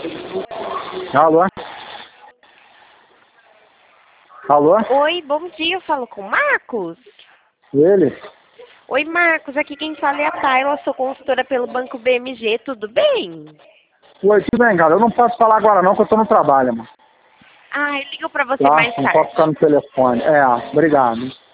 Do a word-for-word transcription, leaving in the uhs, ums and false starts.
Alô? Alô? Oi, bom dia, eu falo com o Marcos? Ele? Oi, Marcos, aqui quem fala é a Tayla, sou consultora pelo Banco B M G, tudo bem? Oi, tudo bem, cara? Eu não posso falar agora não, que eu tô no trabalho, mano. Ah, eu ligo pra você Tá? mais Não posso tarde. ficar no telefone. É, obrigado.